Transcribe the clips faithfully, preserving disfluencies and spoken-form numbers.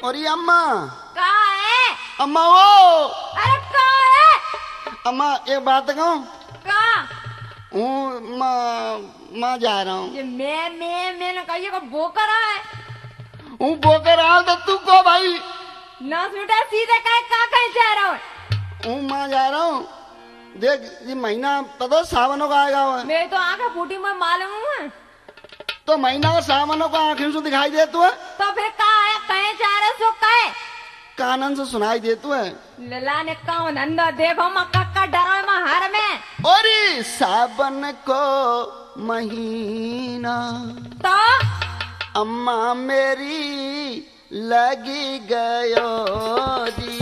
और ये अम्मा का है? अम्मा वो अरे का है? अम्मा एक बात कहूँ का? हूँ माँ माँ जा रहा हूँ। ये मैं मैं मैंने कही को बोकर है। हूँ बोकर आ तो तू को भाई ना बेटा सीधे कहे का कहीं जा रहा हूँ? हूँ माँ जा रहा हूँ। देख ये महीना पता सावनों का आएगा हुआ। मैं तो आंखें फूटी में मालूम है। तो महीना का सावनों का आंखें से दिखाई दे तू है। तो फिर का है कहीं जा रहे सो कहे? कानन से सुनाई दे तू है। लला ने कहा नंदा देखो मक्का का डरो में हर में। और सावन को महीना तो अम्मा मेरी लगी गयो जी।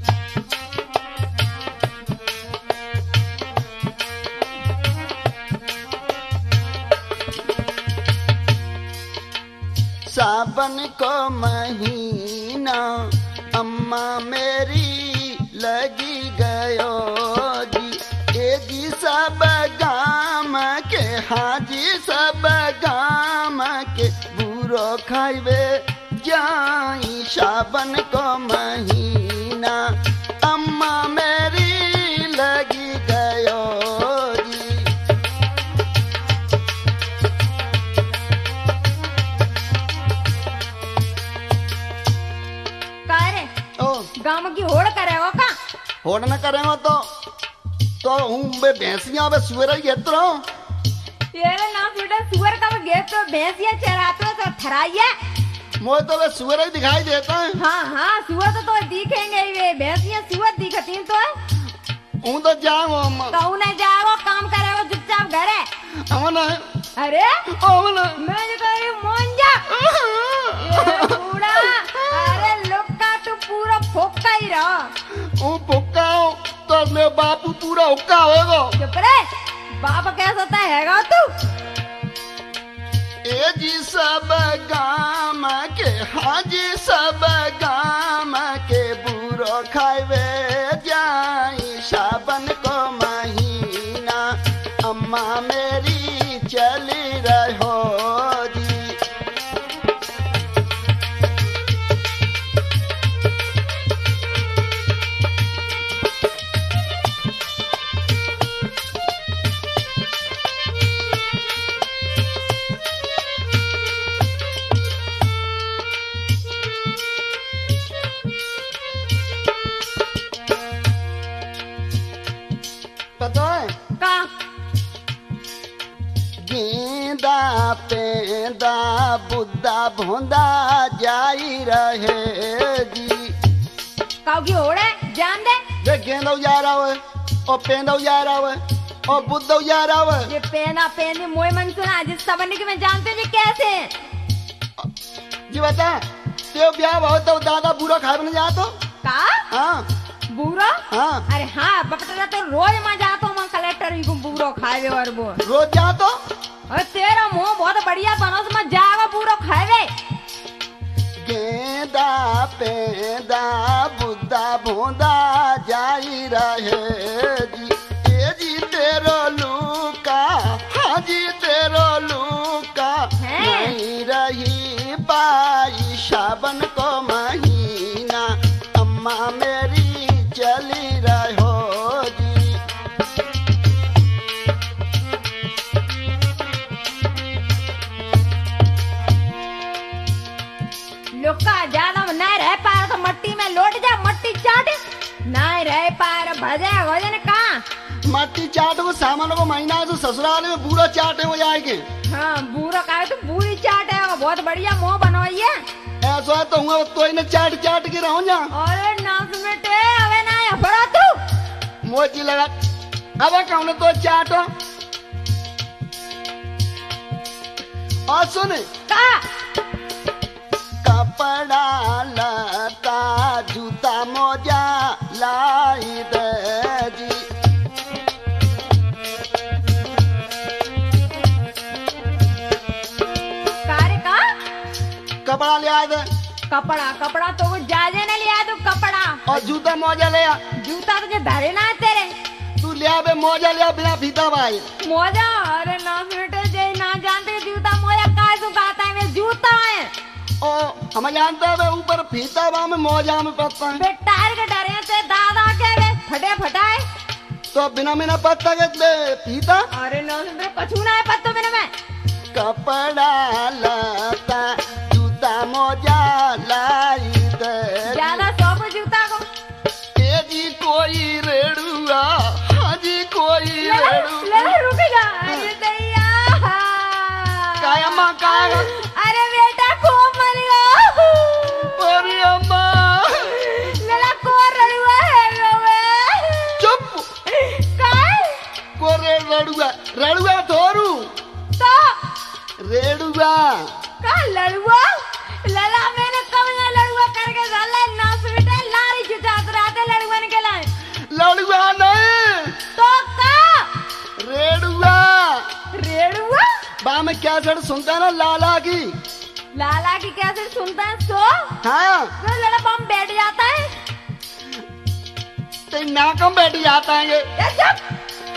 सावन को महीना अम्मा मेरी लगी गयो जी। ए जी सब गाम के हाजी सब गाम के बुरो खाइबे जाई। सावन को महीना अम्मा मेरी लगी गयो जी। करे ओ गांव की होड़ करेगा का? होड़ न करेगा तो तो हूँ बे भैंसियां बे सुअर ही घेत रहा हूँ। ये ना बेटा सुअर का घेत तो भैंसिया चराते तो थराइया। मोए तो वे सुअर ही दिखाई देता है। हाँ हाँ सुअर तो, तो दिखेंगे ही वे भैंसिया सुअर दिखती तो है। हूँ तो जाओ अम्मा। तो उन्हें जाओ काम करेगा चुपचाप घरे। अमन अरे अमन मैं जो कह रही हूँ मोंजा ये बूढ़ा। अरे लुक्का तू पूरा फुक्का ही रहा। हूँ फुक्का हूँ तो मेरे बापू पूरा हुक्का होगा। चुप रे बाप कैसा होता हैगा तू? ए जी सब गाम के हाजी सब गाम के बुरो खाइबे जाई। सावन को महीना अम्मा मेरी चली रहो जी। पता है का गेंदा पेंदा बुद्धा भोंदा जाई रहे जी। काऊ की होड़ है जान दे। देख गेंदा जा रहा है और पेंदा जा रहा है और बुद्धा जा रहा है। ये पेना पेनी मोय मन सुना जिस सबने के मैं जानते हैं ये कैसे हैं? जी बता ते ब्याह बहुत तो दादा बुरा खाए बन जा तो का हाँ बूरो? हाँ अरे हाँ बपटा तो रोज मैं जाता हूँ कलेक्टर को बूरो खाए और वो रोज जा तो। अरे तेरा मुंह बहुत बढ़िया बनो तो मैं जावा बूरो खाए। गेंदा पेंदा बुद्धा भोंदा जाई रहे जी। ए जी तेरो लूका हाजी तेरो लूका नहीं रही पाई। सावन को महीना अम्मा मेरी चली रहो जी। लुक्का ज्यादा नहीं रह पाया तो मट्टी में लौट जा मट्टी चाट। नहीं रह पाया भजे भजन का मट्टी चाट को सामान को महीना से ससुराल में पूरा चाटे हो जाएंगे। हाँ बूरा का तो बूरी चाट है बहुत बढ़िया मुंह बनवाइए। ऐसा है तो हुआ तो इन्हें चाट चाट के रहूं जा। अरे नास बेटे अबे ना बड़ा तू मोची लगा अब कौन तो चाटो और सुन का कपड़ा लता जूता मोजा लाई दे जी। कार्य का कपड़ा ले आए दे। कपड़ा कपड़ा तो वो जाजे ने लिया तू कपड़ा और जूता मोजा ले आ। जूता तुझे धरे ना है तेरे। तू ले आ बे मोजा ले आ बिना फीता भाई। मोजा अरे ना बेटे जे ना जानते जूता मोजा का सुखाता है मैं जूता है। ओ हम जानते हैं ऊपर फीता बा में मौजा में पत्ता है। बे टायर के डरे से दादा के वे फटे फटाए तो बिना बिना पत्ता के दे फीता। अरे नो मेरे कछु ना है पत्तो बिना में कपड़ा लता जूता मौजा लाई दे ज्यादा सौंप जूता को ए जी कोई रेड़ुआ हाँ जी कोई ले रेड़ू ले रुक जा अरे दैया काय अम्मा काय अरे बेटा खूब मर गया अरे अम्मा लला को रड़ुआ है वे चुप काय को रे रेड़ुआ रेड़ुआ थोरू तो रेड़ुआ का लड़ुआ लला मैंने कब ना लड़ुआ करके डाला नास बेटा लारी जुटात रहते लड़ुआ निकला लड़ुआ नहीं तो का रेड़ुआ रेड़ुआ बा में क्या सड़ सुनता है ना लाला की लाला की कैसे सुनता है सो हाँ तो लड़ा बम बैठ जाता है ते नाकम बैठ जाता है ये ये चुप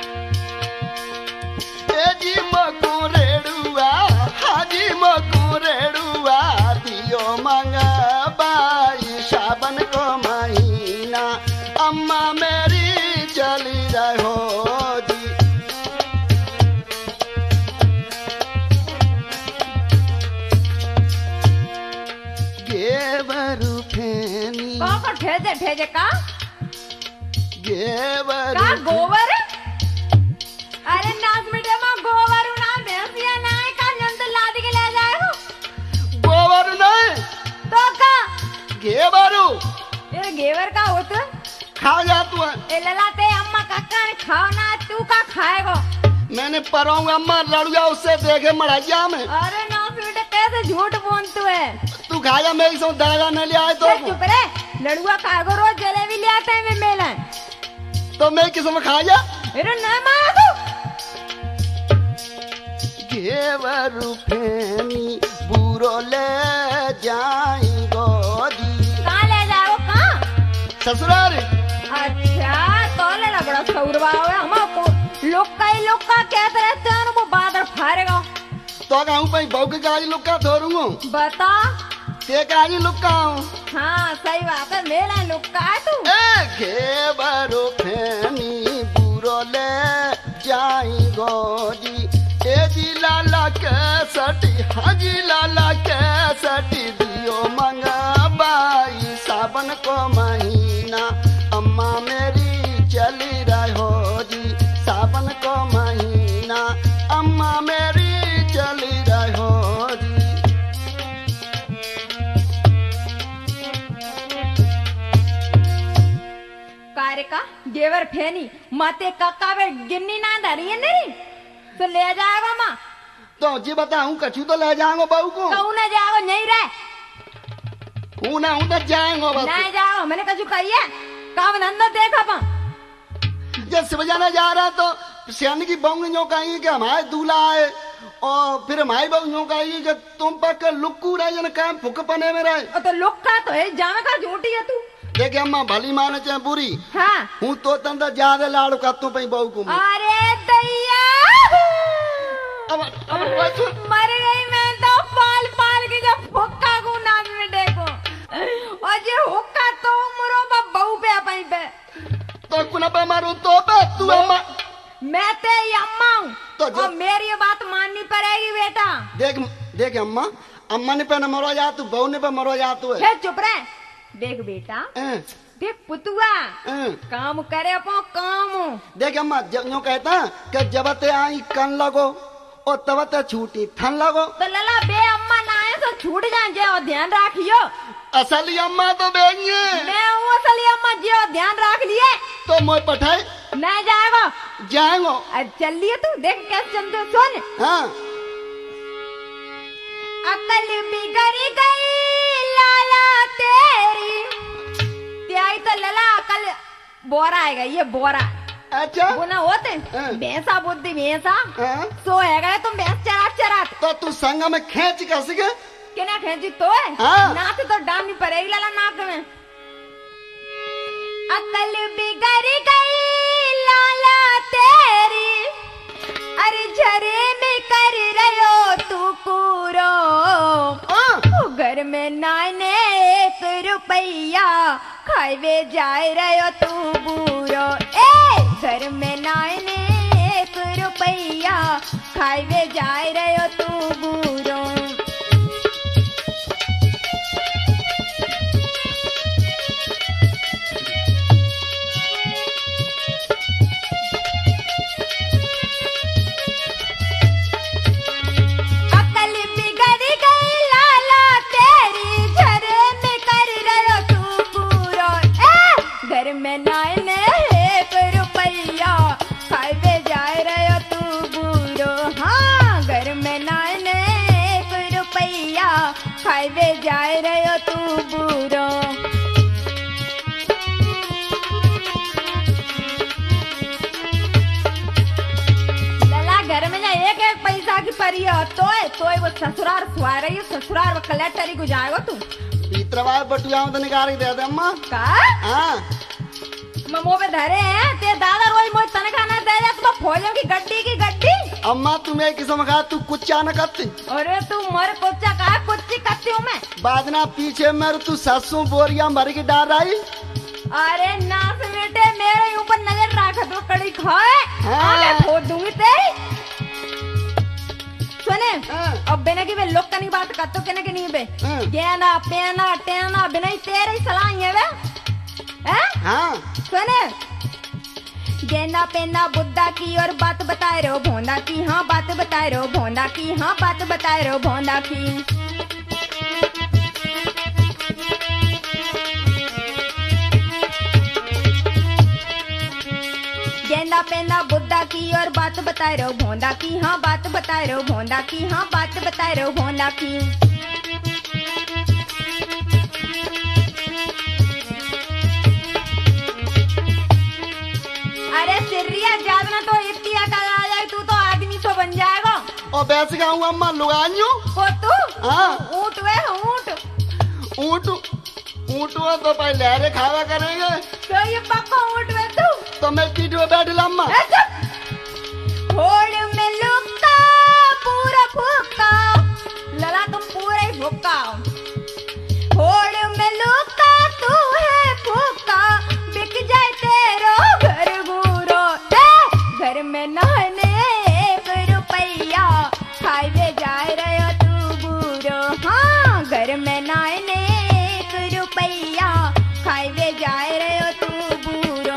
ए जी मको रेड़ुआ हाजी मको रेड़ुआ दियो मंगा बाई सावन को महीना अम्मा मेरी चली रहो जी गेवरु फेनी का को ठेजे ठेजे का गेवरु का गोबर अरे नाच मिटे में गोबर ना भैंसिया ना है का जंत लाद के ले जाएगा गोबर नहीं तो का गेवरु ये घेवर का होता खा जा तू ए ललाते अम्मा काका ने खाओ ना तू का खाएगा मैंने पराऊंगा अम्मा लड़ुआ उससे देखे मड़ाइया में अरे नाच मिटे कैसे झूठ बोलतू है तू खा जा मेरी सो दरगाह न ले आए तो ये चुप रे लड़ुआ खाएगो रोज जलेबी ले आते हैं वे मेला तो मैं किस्म खा जा अरे न मारो घेवरु फेनी बुरो ले जाई गोदी कहाँ ले जाओ कहाँ ससुराल अच्छा तो ले ना बड़ा सौरवा हुआ हमको लोग का ही लोग का कहते रहते हैं वो बादल फाड़ेगा तो कहूँ भाई बहू के गाड़ी लुक्का थोड़ू बता ते गाड़ी लुक्का हूँ हाँ सही बात है मेला लोग का है तू ए घेवरु फेनी बुरो ले जाई गोदी ए जी लाला के सटी हाजी लाला के सटी दियो मंगा बाई सावन को महीना अम्मा मेरी चली रहो जी सावन को महीना अम्मा मेरी चली रहो जी कार्य का गेवर फेनी माते काका वे गिन्नी ना धरी है नहीं तो ले जाएगा माँ तो जी बताऊं कछु तो ले जाऊंगा बहू को कहूँ ना जाओ नहीं रहे हूं ना हूं तो जाएंगे बस नहीं जाओ मैंने कछु कहिए काम धंधा देखा पा जब सिबजाना जा रहा तो सियानी की बहू ने जो कही कि हमारे दूल्हा है और फिर हमारी बहू जो कही कि तुम पक लुक्कू रहे जन काम फुक पने में रहे तो लोग का तो है जाने का झूठी है तू देखे अम्मा भली माने चाहे बुरी हाँ हूं तो तंदा ज्यादा लाड़ का तू पई बहू को अरे दैया अब अब बस मर गई मैं तो पाल पाल के जब हुक्का को नाम में देखो और ये हुक्का तो मरो बहू पे अपनी पे तो कुना पे मारू तो पे तू अम्मा मैं ते अम्मा हूँ तो और मेरी ये बात माननी पड़ेगी बेटा देख देख अम्मा अम्मा ने पे न मरो जा तू बहू ने पे मरो जा तू है चुप रहे देख बेटा हैं देख पुतुआ हैं काम करे अपो काम देख अम्मा जब यूं कहता कि जब ते आई कन लगो और तब ते छूटी थन लगो तो लला बे अम्मा ना आए तो छूट जाए और ध्यान रखियो असली अम्मा तो बेंगे मैं हूँ असली अम्मा जी और ध्यान रख लिए तो मोय पठाए नहीं जाएगा जाएंगो अब चल लिए तू देख कैसे चलते सुन हाँ अकल बिगड़ गई लाला तेरी त्याई तो लला अकल बोरा आएगा ये बोरा अच्छा वो ना होते हाँ। भैंसा बुद्धि भैंसा हाँ? सो है गए तुम भैंस चराट चराट तो तू संग में खेच कैसे के के ना खेची तो है हाँ। नाक तो डालनी पड़ेगी लाला नाक में अकल बिगड़ गई लाला तेरी अरे झरे में कर रहो तू कूरो हाँ? घर में नाने एक रुपया खावे जाए रहो तू बूरो। ए घर में नाने एक रुपया खावे जाए रहो तू बूरो। खावे जाए रहो तू बूरो। लला घर में ना एक एक पैसा की परी हो तो है तो है वो ससुराल सुहा रही है ससुराल वो कलेक्टरी को जाएगा तू भीतरवाए बटुआ में तो निकाल दे दे अम्मा का हाँ ममो पे धरे हैं ते दादा रोज मोई तनखा ना दे जा तुम फौजों की गड्डी की गड्डी। अम्मा तुम्हें किस्म का तू कुछ न करती। अरे तू मर कोचा का कुछ करती हूँ मैं बाजना पीछे मेरे तू सासू बोरिया मर के डाल रही। अरे नास बेटे मेरे ऊपर नजर रखा तो कड़ी खाए हाँ। आगे खोद दूंगी तेरी। सुने हाँ। अब बिना की वे लोग का नहीं बात करते कहने की नहीं बे हाँ। गेना पेना टेना बिना ही तेरे ही सलाह है वे हैं हाँ सुने गेंदा पेंदा बुद्धा की और बात बताए रहो भोंदा की हाँ बात बताए रहो भोंदा की हाँ बात बताए रहो भोंदा की। गेंदा पेंदा बुद्धा की और बात बताए रहो भोंदा की हाँ बात बताए रहो भोंदा की हाँ बात बताए रहो भोंदा की। अरे सिर्रिया जादना तो इतिया का आ जाए तू तो आदमी तो बन जाएगा। और बैस का हूँ अम्मा लुगाइयो को तू हाँ ऊँट वे ऊँट ऊँट ऊँट वो तो पहले लहरे खावा करेंगे तो ये पक्का ऊँट वे तू तो मैं पीठ में बैठ ला अम्मा। होड़ में लुक्का पूरा फुक्का लला तुम पूरा ही फुक्का होड़ में लुक्का तू है फुक्का बिक जाए तेरो घर बूरो। घर में नहने एक रुपया खावे जाए रहो तू बूरो। हाँ घर में नहने एक रुपया खावे जाए रहो तू बूरो।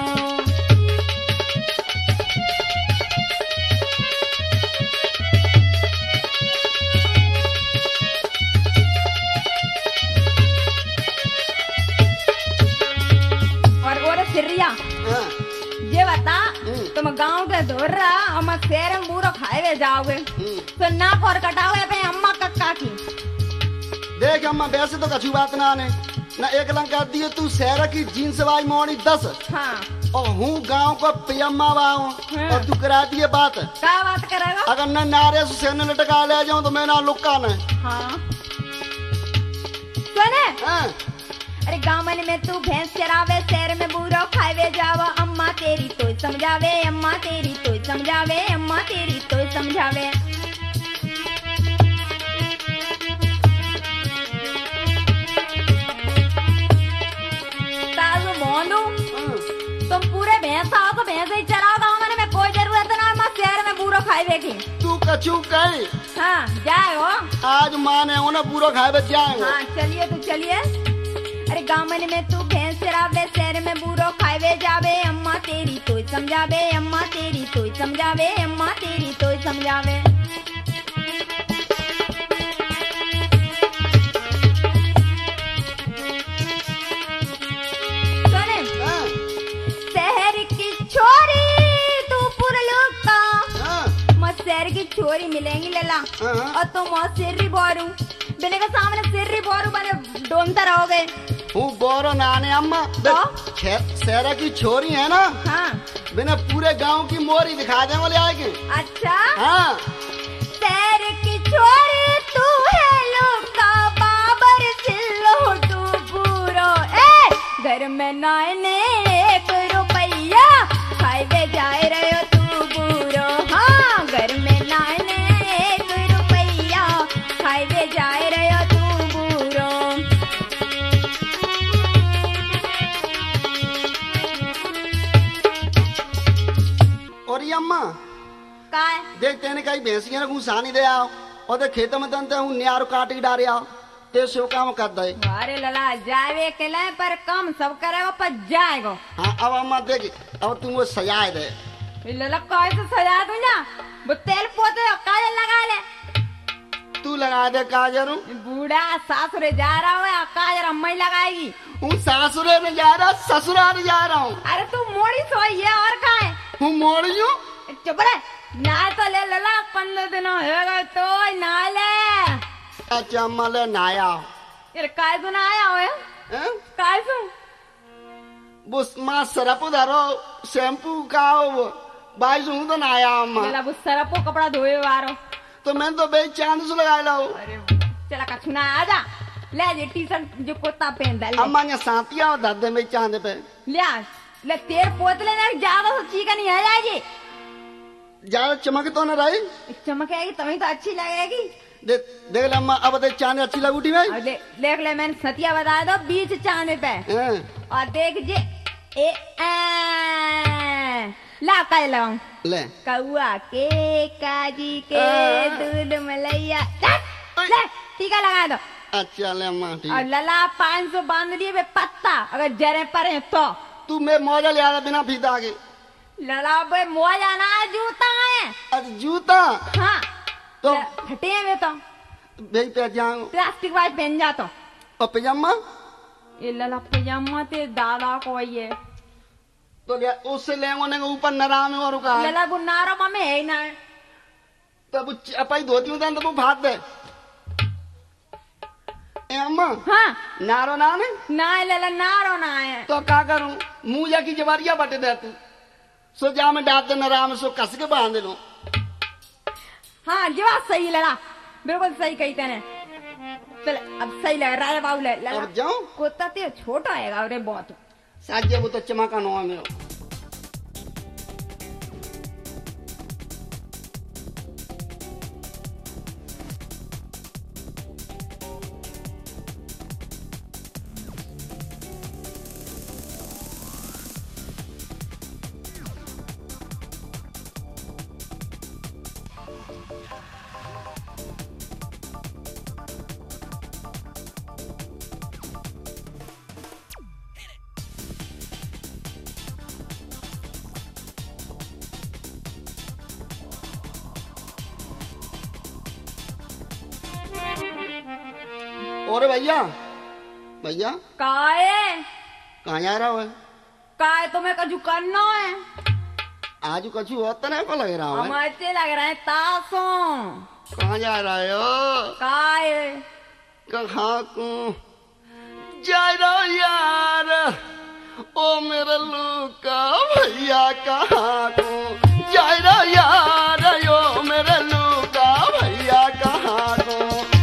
सिरिया हाँ। ये बता तुम गांव के धोर रहा हम शहर में बूरो खाए जाओगे तो नाक और कटाओगे पे अम्मा कक्का की। देख अम्मा वैसे तो कछु बात ना आने ना एक लंका दिए तू शहर की जीन्स वाली मोड़ी दस हाँ। और हूँ गांव को पियम्मा वाऊ हाँ। और तू करा दिए बात क्या बात करेगा अगर न नारे से सेने लटका ले जाऊं तो मैं ना लुक्का न। हाँ सुने हाँ। अरे गामन में तू भैंस चरावे शहर में बूरो खावे जावा अम्मा तेरी तो समझावे अम्मा तेरी तो समझावे अम्मा तेरी तो समझावे। सासू मोंदू तुम पूरे भैंस आओ तो भैंस ही चराओ गामन में कोई जरूरत ना अम्मा शहर में बूरो खावे की। तू कछु कही हाँ जाएगो आज माने हो ना पूरा खाए बच जाएंगे। हाँ चलिए तू चलिए। अरे गामन में तू भैंस चरावे शहर में बूरो खावे जावे अम्मा तेरी तो समझावे अम्मा तेरी तो समझावे अम्मा तेरी तो समझावे। सुने हाँ। शहर की छोरी तू पुरलुका हाँ। मैं शहर की छोरी मिलेंगी लला हाँ। और तुम और सिर्री बोरू बिने के सामने सिर्री बोरू बने डोमता रहोगे। हूँ बोरो नाने अम्मा तो? शहरा की छोरी है ना हाँ बिना पूरे गांव की मोरी दिखा दे वाले आएगी। अच्छा हाँ शहर की छोरी तू है लुका बाबर सिल्लो तू पूरो। ए घर में नाने एक रुपया खाए जाए रहो तू बूरो। हाँ घर में नाने एक रुपया खाए जाए रहो तू बूरो। देखते हैं कहीं भैंसियां ने घुसा नहीं दे आओ और दे खेत में तनते हूँ न्यारो काट के डारे आओ ते से काम कर दे। अरे लला जावे के लाए पर कम सब करेगा पर जाएगा। हाँ अब अम्मा देख अब तुम वो सजाए दे। लला कैसे सजा दूं ना वो तेल पोते काजल लगा ले। तू लगा दे काजल। बूढ़ा सासुरे जा रहा है काजल अम्मा ही लगाएगी। हूँ सासुरे में जा रहा ससुराल जा रहा हूँ। अरे तू मोड़ी सोई है और कहा है? हूँ मोड़ी हूँ। चुप रहे ना तो ले लला पंद्रह दिन होगा तो ना ले। अच्छा अम्मा ले नाया। यार काय तो ना आया हो काय तू बुस माँ सरप धरो शैम्पू का वो बाईस हूँ तो नाया अम्मा। चला बुस सरपो कपड़ा धोए वारो तो मैं तो बेच चांद से लगा लाऊं। अरे चला कछुना आजा ले ये टी शर्ट जो कुर्ता पहन दे। अम्मा ने साथिया और दादे में चांद पे ले ले तेरे पोतले ने ज्यादा तो चीका नहीं आ जाएगी। ज्यादा चमक तो न रही चमक आएगी तभी तो अच्छी लगेगी। दे, देख ले अम्मा अब देख चांद अच्छी लग उठी भाई। दे, देख ले मैंने सतिया बता दो बीच चांद पे और देख जे ए ला काय लगाऊं ले कौआ के काजी के दूध मलैया ले टीका लगा दो। अच्छा ले अम्मा ठीक। और लला पाँच सौ बांध लिए बे पत्ता अगर जरे परे तो तू मैं मौजा ले आया बिना फीता के। लला बे मौजा ना जूता है। अच्छा जूता हाँ तो फटे हैं तो भाई पे जाऊं प्लास्टिक वाइज पहन जाता। और पजामा ये लला पजामा ते दादा को ये तो उससे लेंगे ऊपर नराम और का लला वो नारो में है ना तब अपनी धोती हूँ तो वो भाग दे ए अम्मा। हाँ नारो ना ने ना लला नारो ना है तो क्या करूं मुंह जा की जवारिया बटे दे तू सो जा में डाल दे नराम सो कस के बांध लो। हाँ जवाब सही लड़ा बिल्कुल सही कही तेने। चल अब सही लग रहा है बाबू ले अब जाऊं कुत्ता ते छोटा है अरे बहुत साजे वो तो चमका नो है मेरा। और भैया भैया काए कहाँ जा रहा है? काए तुम्हें कछु करना है आज कछु होता नहीं को लग रहा है। हम अच्छे लग रहे हैं तासों। कहाँ जा रहे हो? काए कहाँ को जा रहा यार ओ मेरे लूका भैया कहाँ को जा रहा यार ओ मेरे लूका भैया कहाँ को।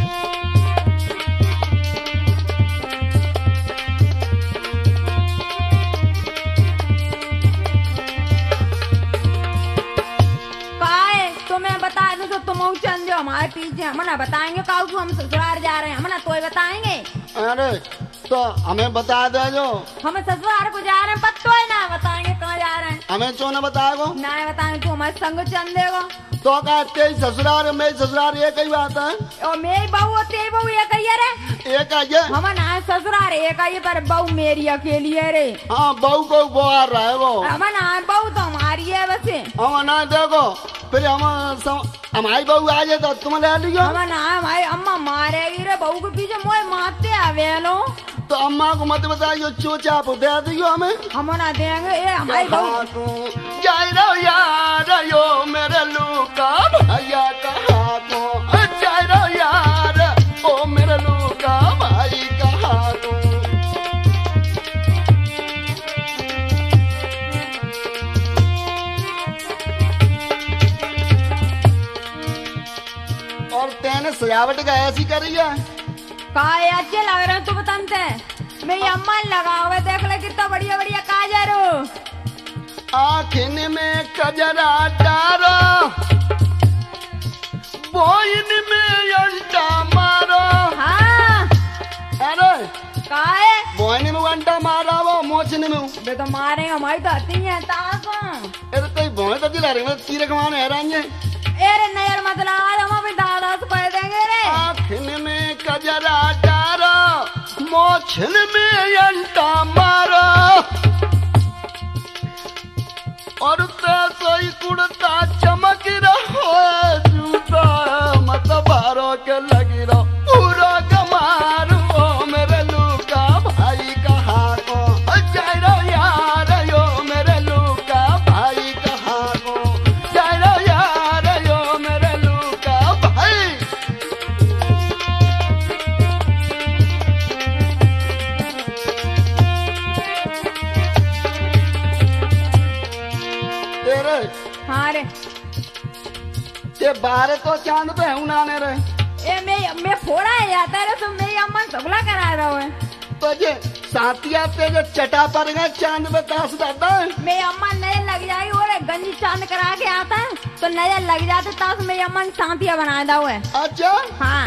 तुम चल जाओ हमारे पीछे हम ना बताएंगे काऊ हम ससुराल जा रहे हैं हम ना तो ही बताएंगे। अरे तो हमें बता दे जो हम ससुराल को जा रहे हैं पत्तो है ना बताएंगे कहाँ जा रहे हैं। हमें क्यों ना बताएगो ना बताएंगे तू हमारे संग चल देगो तो कहते ससुराल मेरी ससुराल एक ही बात है और मेरी बहू और तेरी बहू एक ही है रे। एक है हम ना ससुराल एक ही पर बहू मेरी अकेली है रे। हाँ बहू को बोल रहा है वो हम ना बहू तो हमारी है वैसे हम ना देखो फिर हम हमारी बहू आ जाए तो तुम ले लियो। हम ना हमारी अम्मा मारेगी रे बहू के पीछे मोए मारते आवे लो तो अम्मा को मत बताइयो चोचा दे दियो हमें हम ना देंगे ये हमारी बहू जा रहा यार यो मेरे लूका भैया कहाँ को जा रहा यार ओ मेरे लूका भाई कहाँ को। और तेने सजावट का ऐसी करी है काय अच्छे लग रहे तू बताते मेरी अम्मा लगा हुआ देख ले कितना बढ़िया बढ़िया काजर हो आखिन में कजरा डारो बोइन में अंडा मारो। हाँ अरे काय बोइन में अंडा मारा वो मोचने में बे तो मारे हमारी तो आती है ताको अरे तो बोए तो दिला रहे तीर कमाने हैरान है। ए रे नजर मत लगा, हम अभी दादा से कह देंगे रे। आँखिन में कजरा डारो, मोछन में अंटा मारो, और सोई कुड़ता चमक रहो जूता मत बारो के लगी रहो पूरा गमार ओ मेरे लूका भाई कहाँ को जाय रहो यार यो मेरे लूका भाई कहाँ को जाय रहो यार यो मेरे लूका भाई। तेरे हाँ रे, ये बारे तो चांद पे हूं नाने रे, ए मैं मैं फोड़ा है जाता रे, तो मेरी अम्मा सगला करा रहा है। तो जे साथिया पे जो चटा पर गए चांद पे तास दादा मेरी अम्मा नजर लग जाएगी, और गंजी चांद करा के आता है तो नजर लग जाते, तास मेरी अम्मा ने सांतिया बना दा हुआ है। अच्छा हाँ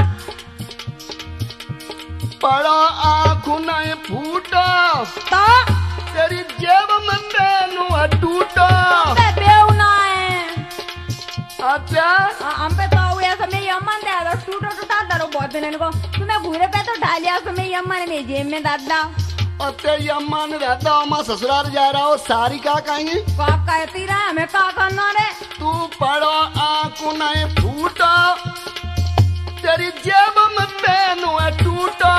पड़ा आँखों नहीं फूटा, तो तेरी जेब में बेनू टूटा। पे बेवना है। अच्छा हम पे तो हुआ ऐसा, मेरी अम्मा ने दादा टूटा टूटा दरो बहुत दिन इनको, तुम्हें घूरे पे तो ढालिया तो मेरी अम्मा ने मेरी जेब में दादा। और तेरी अम्मा ने रहता अम्मा ससुराल जा रहा हो सारी का कहेंगी का कहती रहा हमें का करना रे। तू पड़ा आँखों नहीं फूटा, तेरी जेब में बेनू टूटा,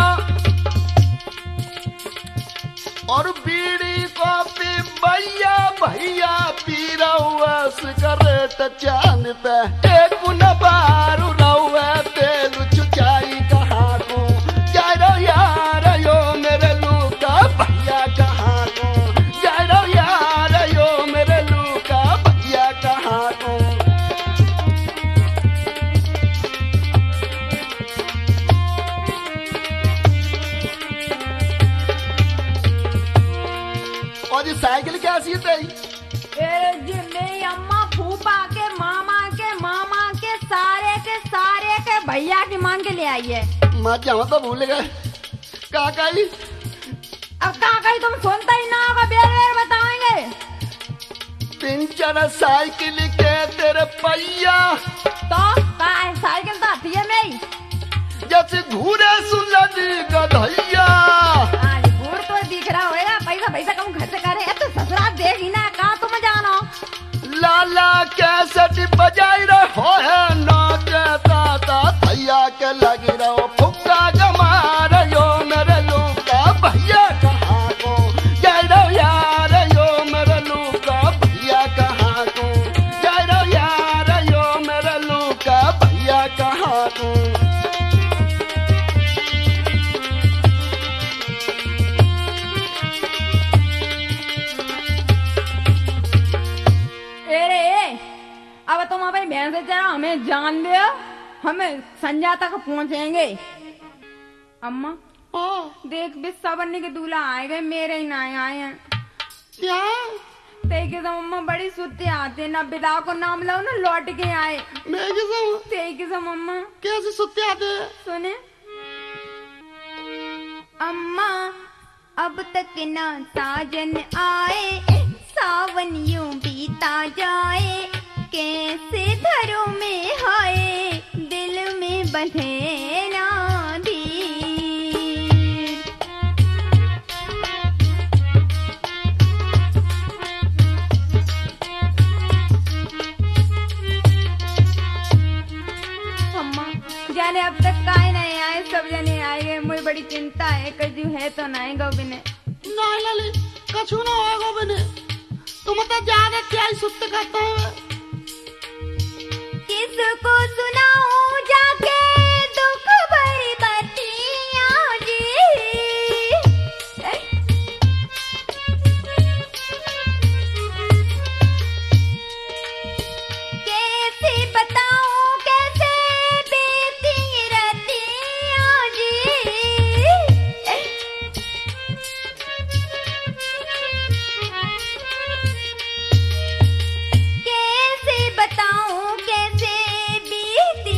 और बीड़ी कॉफी भैया भैया पी रहुआ सिगरेट चांद पे एक न बारू रहुआ तेल चुचाई कहाँ को जाय रहो यार यो मेरे लूका भैया कहाँ को जाय रहो यार यो मेरे लूका भैया कहाँ को। और ये साइकिल कैसी है तेरी? जी मेरी अम्मा फूफा के मामा के मामा के सारे के सारे के भैया की मान के ले आई है। मैं जाऊँ तो भूल गए का कही। अब कहा कही तुम सुनता ही ना होगा, बेर बेर बताएंगे। पिंचर साइकिल के तेरे पहिया, तो का है साइकिल तो आती है मेरी, जैसे घूरे सुलझी गधैया। आज घूर तो दिख रहा होगा, पैसा पैसा कम खर्च करे, तो ससुराल देगी ना कहा तुम जानो। लाला कैसे बजाई रहो है नाचे ताता भैया के लगी रहो फुक्का गमार यो मेरे लूका भैया कहाँ को जाय रहो यार यो मेरे लूका भैया कहाँ को जाय रहो यार यो मेरे लूका भैया कहाँ को। अब तुम अपनी बहन से जरा हमें जान दे, हमें संध्या तक पहुंचेंगे। अम्मा देख भी सबरनी के दूल्हा आए गए, मेरे ही ना आए हैं क्या ते किस्म। अम्मा बड़ी सुते आते ना, बिदा को नाम लो ना लौट के आए। मैं किस्म ते किस्म अम्मा कैसे सुते आते सुने। अम्मा अब तक ना साजन आए, सावन यूं बीता जाए, कैसे घरों में हाय दिल में बंधे ना धीर। अम्मा जाने अब तक काहे नहीं आए, सब जने आए गए, मुझे बड़ी चिंता है, कजू है तो नहीं गोबिने नहीं लाली कछु ना होगा गोबिने, तुम तो ज्यादा क्या ही सुते करते हो। किसको सुनाऊं जाके दुख भरी बतियां जी, कैसे बताऊं कैसे बीती रतियां जी, कैसे बताऊं कैसे बीती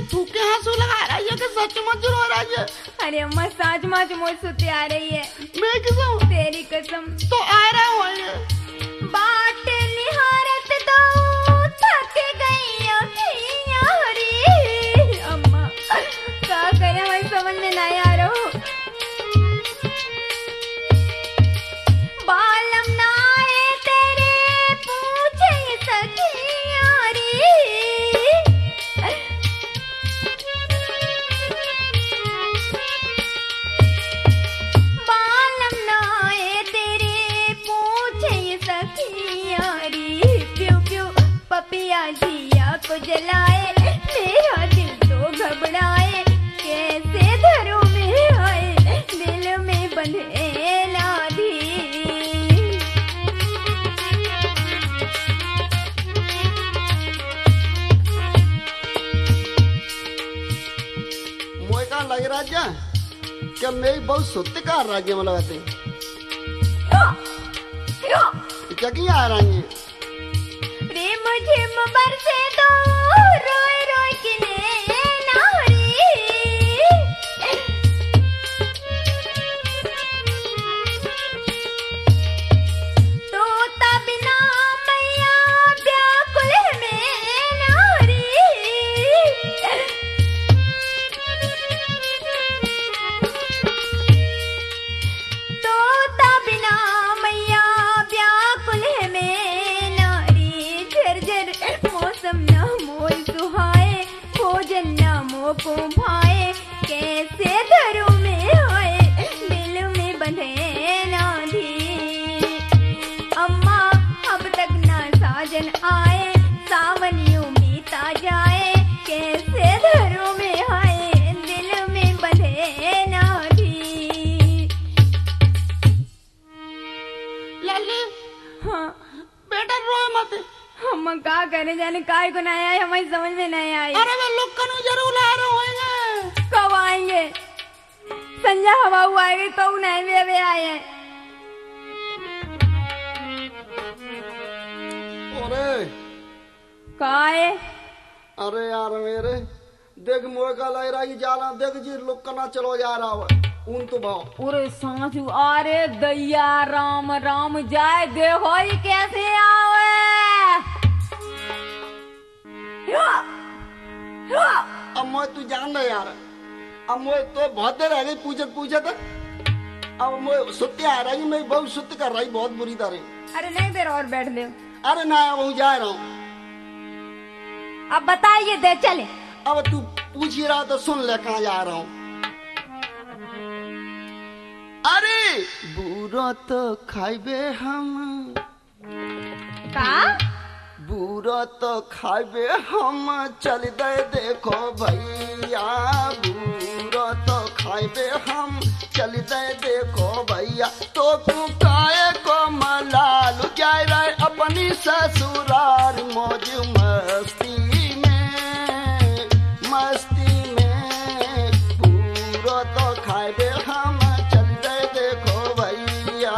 तू क्या हंसू लगा रही है कि सच में रो रही है? अरे अम्मा साँच माच मोच सुते आ रही है। मैं कसम? तेरी कसम। तो आ रहा हूँ ये। बाट निहारत दो थक गई अखियाँ रे। अम्मा क्या करे, हमें समझ में नहीं आ रहा हूँ। बालम ना आए तेरे पूछे सखियाँ रे। बालम ना आए तेरे पूछे सखियाँ रे। प्यू प्यू पपिया जिया को जलाए, मेरा दिल तो घबराए। कैसे धरूं में आए, दिल में बंधे लाधी। मोए का लग रहा जा क्या मैं बहुत सुत्ते का राज्य में लगाते क्या क्या आ रही है? रिम झिम बरसे दो रोए रोए की नैना रे। तोता बिना मैया व्याकुल है मैना रे। तोता बिना मैया व्याकुल है मैना रे। झरझर मौसम न मोल सुहाए, भोजन न मोह को भाए। कैसे धरूं में आए, दिल में बंधे नाधी। अम्मा अब तक ना साजन आए, सावन यूं बीता जाए। कैसे धरूं में आए, दिल में बंधे नाधी। लाली हाँ बेटा रोए मत। अम्मा का करे जाने काय को नहीं आई, हमें समझ में नहीं आई। अरे मैं लोग कनु जरूर ला रहा हूँ। कब आएंगे? संजा हवा हुआ आएगी तो नहीं वे वे आए। अरे का है? अरे यार मेरे देख मोए का लग रहा है जाला देख जी लोग कना चलो जा रहा है उन तो भाव। अरे सांचू अरे दैया राम राम जाए देखो ही कैसे आवे। अब मैं तू जान रहा यार, अब मैं तो बहुत देर रह गई पूछत पूछत। अब मैं सुत्ते आ रही मैं बहुत सुत्ते कर रही बहुत बुरी तरह। अरे नहीं देर और बैठ ले। अरे ना वही जा रहा हूँ। अब बताइए दे चले। अब तू पूछ ही रहा तो सुन ले कहाँ जा रहा हूँ। अरे बुरा तो खाइबे हम, का बुरा तो खाइबे हम, चल दे देखो भैया। बुरा तो खाइबे हम, चल दे देखो भैया। तो तू काए को मलाल जाए रहे अपनी ससुराल मौज मस्ती में, मस्ती में। बुरा तो खाइबे हम, चल दे देखो भैया।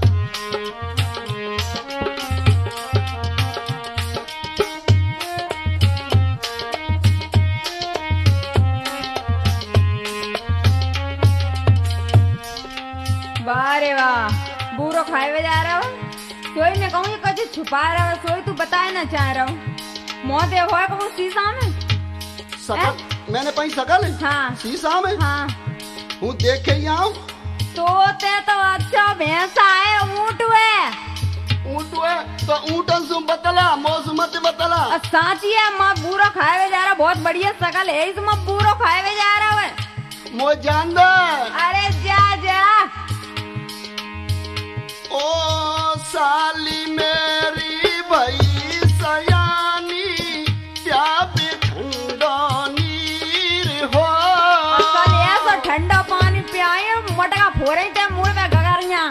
वाह रे वाह, बूरो खाए हुए जा रहा हो। सोई मैं कहूँ कुछ छुपा रहा हो, सोई तू बताए ना चाह रहा हूँ। मोदे हुआ कहूँ शीशा में सकल मैंने पही सकल हाँ शीशा में हाँ हूँ देख के ही आऊं। तो ते तो अच्छा भैंसा है ऊँट है। ऊँट है तो ऊँटन से बतला मौसम मत बतला। साची है माँ बूरो खाए हुए जा रहा, बहुत बढ़िया शकल है इसमें बूरो खाए हुए जा रहा है। मो जान दे। अरे जा जा। ओ साली मेरी भई सयानी, क्या ठंडा नीर हो। कल ऐसा ठंडा पानी पियाए मटका फोरे थे मुंह में गगरिया।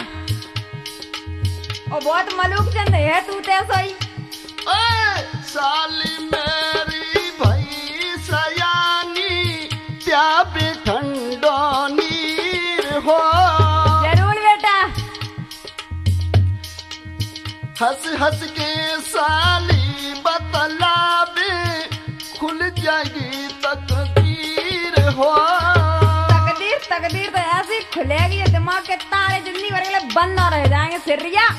और बहुत मलूक चंद है तू तैसा ही। ए साली मेरी भई सयानी, क्या ठंडा नीर हो। जरूर बेटा। हंस हंस के साली बतलावे, खुल जाएगी तक बंद न रह जाएंगे सिरिया।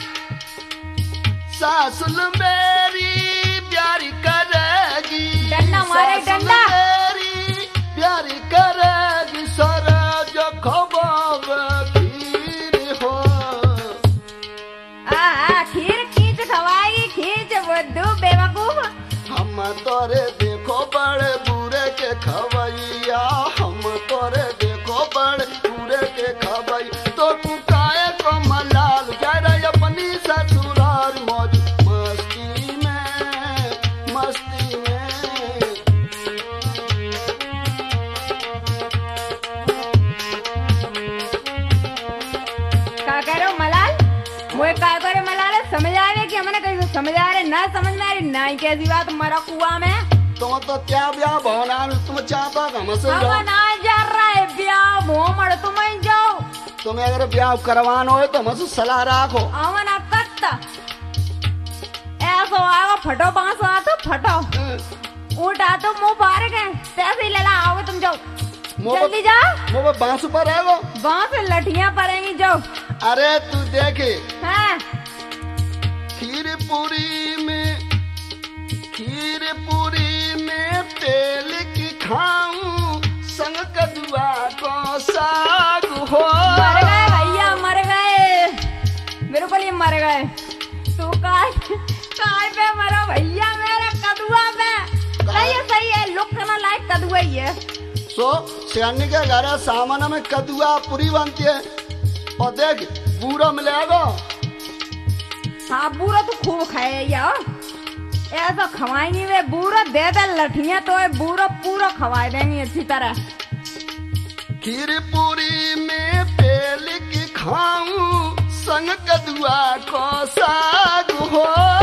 सासुल मेरी प्यारी करेगी, डंडा मारे, सासुल डंडा। मेरी प्यारी करेगी, सरज खबाब खीर हो। आ, आ, खीर खींच खवाएगी, खींच बुद्धू बेवकूफ। हम तोरे देखो बड़े बुरे के खवैया, हम तोरे देखो बड़े बुरे के खवैया, तो कुकाए को मलाल जा रही अपनी ससुराल मौज मस्ती में, मस्ती में। का करो मलाल, वो का करे मलाल, समझ आ रहे कि हमने कहीं समझ आ रहे, ना समझ में आ रही, ना ही कैसी बात मरा कुआ में। तुम तो क्या ब्याह भवना तुम चाहता हमसे हम जाओ, ना जा रहा है ब्याह भोमड़, तुम ही जाओ। तुम्हें अगर ब्याह करवाना हो तो हमसे सलाह राखो। अमन कत्ता ऐसा आएगा, फटो बांस आ तो फटो, उठा तो मुंह पार गए, तैसे ही लला आओगे तुम, जाओ जल्दी जाओ। वो बांस पर रहेगो, बांस लठियां पड़ेंगी, जाओ। अरे तू देखे हाँ खीर पूरी में, खीर पूरी में तेल की खाऊं, संग कदुआ को साग हो। मर गए भैया, मर गए, बिल्कुल ही मर गए। तू काय काय पे मरो भैया, मेरे कदुआ पे। सही है, सही है, लुक करना लायक कदुआ ही है। सो सियानी के घर है, सामान में कदुआ पूरी बनती है, और देख पूरा मिलेगा। हाँ बूरा तो खूब खाए यार, ऐसा खवाएंगे वे, बूरा दे दे लठियां तो बूरा पूरा खवाए देंगे अच्छी तरह। खीर पूरी में तेल की खाऊं, संग कदुआ को साग हो।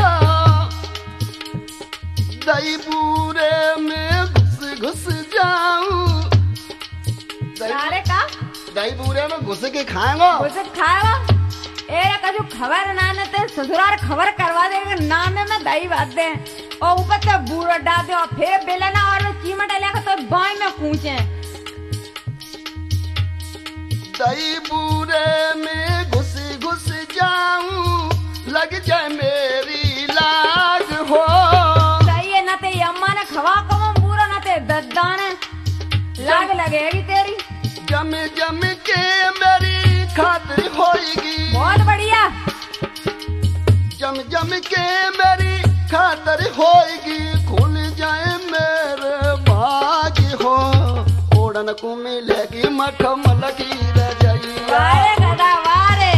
दही बूरे में घुस घुस जाऊं, अरे का दही बूरे में घुस के खाएंगे, उसे खाएगा। एरा का जो खबर नाने ते ससुराल खबर करवा देंगे, नाने में दही बात दे और ऊपर से बूरा डाल दे और फिर बेलना और चीमट लेकर तो बाई में कूचे। दही बूरे में घुस घुस जाऊं, लग जाए मेरी लाग हो। सही है, ना ते अम्मा ने खवा कम बूरा, ना ते दद्दा ने लाग लगेगी तेरी। जम जम के मेरी खातिर होएगी, बहुत बढ़िया। जम जम के मेरी खातिर होएगी, खुल जाए मेरे भाग्य हो। ओढ़न को मिलेगी मखमल की रजैया। वारे गदा वारे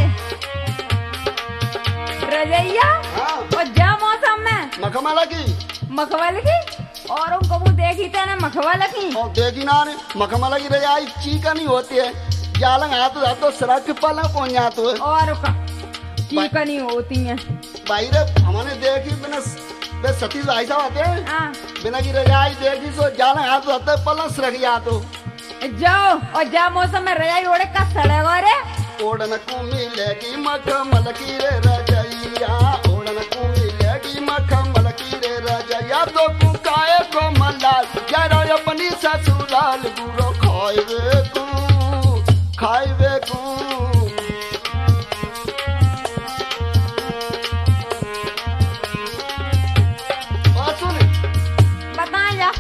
रजैया, हाँ, और जा मौसम में मखमल की मखवल की, और उन कबू देखी थे ना मखवल की। और देखी ना ने मखमल की रजाई चीकनी होती है, जालंग हाथ जातो सड़क पल पहुंच जातो है, और का चिकनी होती है। भाई रे हमने देखी बिना बे सतीश भाई साहब आते हैं, हाँ बिना की रजाई देखी सो जालंग हाथ जाता है पल सड़क जातो। जाओ और जा मौसम में रजाई ओढ़े का सड़ेगा रे। ओढ़न को मिलेगी मखमल की रे रजैया, ओढ़न को मिलेगी मखमल की रे रजैया, तो कुकाए को मलाल जरा अपनी ससुराल बुरो खाए को खाए को। बताए जा